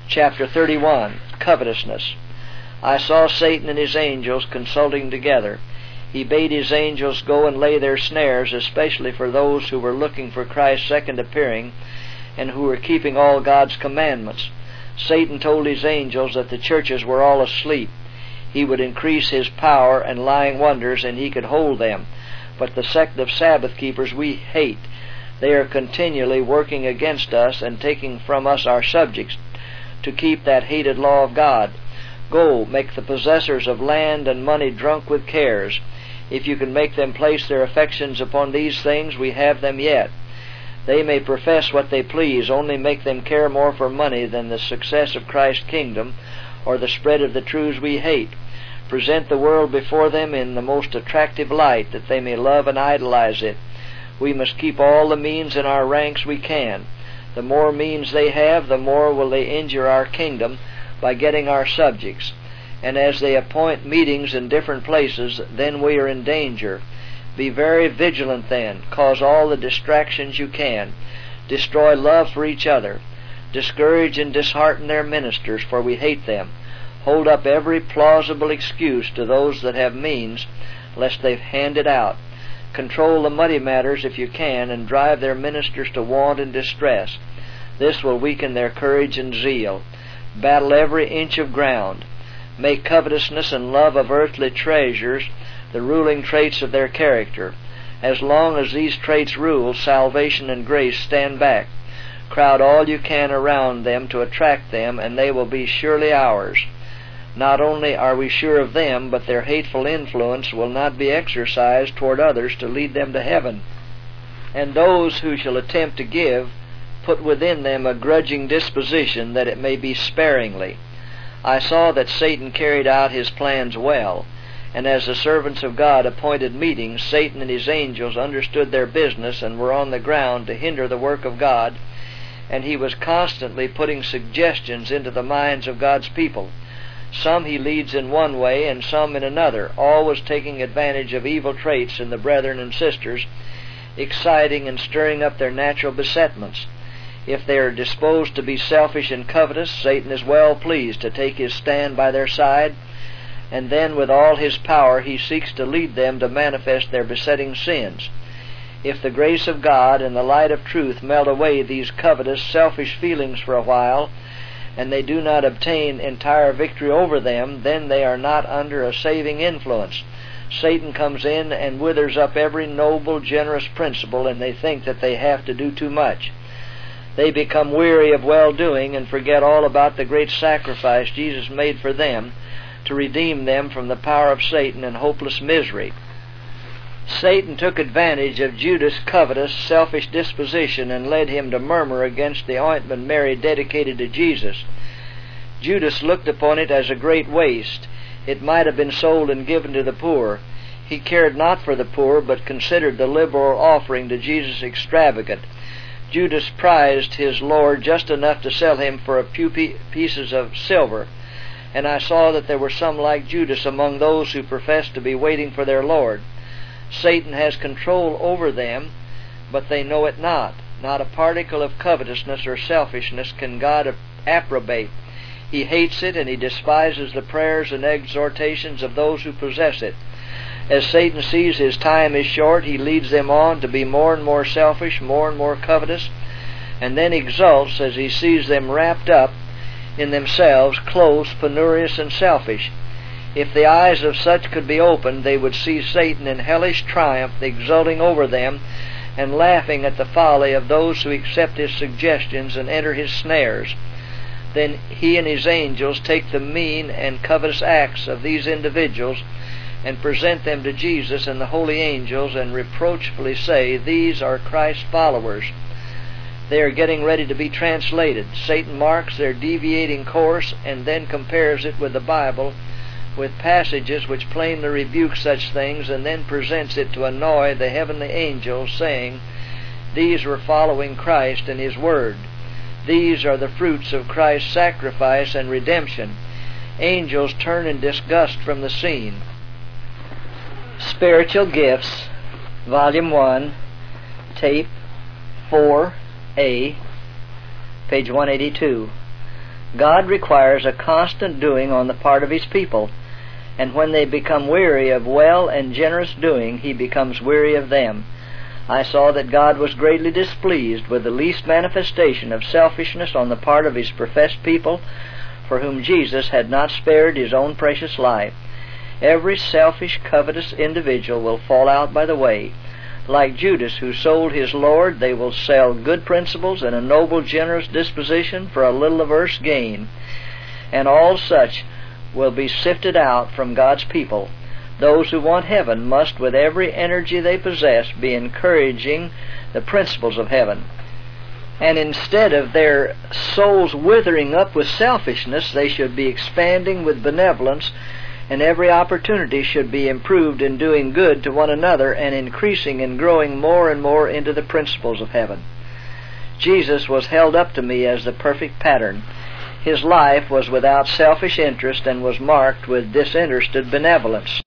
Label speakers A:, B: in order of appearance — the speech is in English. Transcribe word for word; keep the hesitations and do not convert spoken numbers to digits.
A: chapter thirty-one, Covetousness. I saw Satan and his angels consulting together. He bade his angels go and lay their snares, especially for those who were looking for Christ's second appearing and who were keeping all God's commandments. Satan told his angels that the churches were all asleep. He would increase his power and lying wonders, and he could hold them. But the sect of Sabbath keepers we hate. They are continually working against us and taking from us our subjects to keep that hated law of God. Go, make the possessors of land and money drunk with cares. If you can make them place their affections upon these things, we have them yet. They may profess what they please, only make them care more for money than the success of Christ's kingdom or the spread of the truths we hate. Present the world before them in the most attractive light, that they may love and idolize it. We must keep all the means in our ranks we can. The more means they have, the more will they injure our kingdom by getting our subjects. And as they appoint meetings in different places, then we are in danger. Be very vigilant then. Cause all the distractions you can. Destroy love for each other. Discourage and dishearten their ministers, for we hate them. Hold up every plausible excuse to those that have means, lest they hand it out. Control the muddy matters if you can, and drive their ministers to want and distress. This will weaken their courage and zeal. Battle every inch of ground. Make covetousness and love of earthly treasures the ruling traits of their character. As long as these traits rule, salvation and grace stand back. Crowd all you can around them to attract them, and they will be surely ours. Not only are we sure of them, but their hateful influence will not be exercised toward others to lead them to heaven. And those who shall attempt to give, put within them a grudging disposition, that it may be sparingly. I saw that Satan carried out his plans well, and as the servants of God appointed meetings, Satan and his angels understood their business and were on the ground to hinder the work of God, and he was constantly putting suggestions into the minds of God's people. Some he leads in one way and some in another, always taking advantage of evil traits in the brethren and sisters, exciting and stirring up their natural besetments. If they are disposed to be selfish and covetous, Satan is well pleased to take his stand by their side, and then with all his power he seeks to lead them to manifest their besetting sins. If the grace of God and the light of truth melt away these covetous, selfish feelings for a while, and they do not obtain entire victory over them, then they are not under a saving influence. Satan comes in and withers up every noble, generous principle, and they think that they have to do too much. They become weary of well-doing and forget all about the great sacrifice Jesus made for them to redeem them from the power of Satan and hopeless misery. Satan took advantage of Judas' covetous, selfish disposition and led him to murmur against the ointment Mary dedicated to Jesus. Judas looked upon it as a great waste. It might have been sold and given to the poor. He cared not for the poor, but considered the liberal offering to Jesus extravagant. Judas prized his Lord just enough to sell him for a few pieces of silver, and I saw that there were some like Judas among those who professed to be waiting for their Lord. Satan has control over them, but they know it not. Not a particle of covetousness or selfishness can God approbate. He hates it, and he despises the prayers and exhortations of those who possess it. As Satan sees his time is short, he leads them on to be more and more selfish, more and more covetous, and then exults as he sees them wrapped up in themselves, close, penurious, and selfish. If the eyes of such could be opened, they would see Satan in hellish triumph, exulting over them and laughing at the folly of those who accept his suggestions and enter his snares. Then he and his angels take the mean and covetous acts of these individuals and present them to Jesus and the holy angels, and reproachfully say, "These are Christ's followers." They are getting ready to be translated. Satan marks their deviating course and then compares it with the Bible, with passages which plainly rebuke such things, and then presents it to annoy the heavenly angels, saying, "These were following Christ and His Word. These are the fruits of Christ's sacrifice and redemption." Angels turn in disgust from the scene. Spiritual Gifts, Volume one, Tape four A, page one eighty-two. God requires a constant doing on the part of His people, and when they become weary of well and generous doing, He becomes weary of them. I saw that God was greatly displeased with the least manifestation of selfishness on the part of His professed people, for whom Jesus had not spared His own precious life. Every selfish, covetous individual will fall out by the way. Like Judas, who sold his Lord, they will sell good principles and a noble, generous disposition for a little averse gain. And all such will be sifted out from God's people. Those who want heaven must, with every energy they possess, be encouraging the principles of heaven. And instead of their souls withering up with selfishness, they should be expanding with benevolence, and every opportunity should be improved in doing good to one another and increasing and growing more and more into the principles of heaven. Jesus was held up to me as the perfect pattern. His life was without selfish interest and was marked with disinterested benevolence.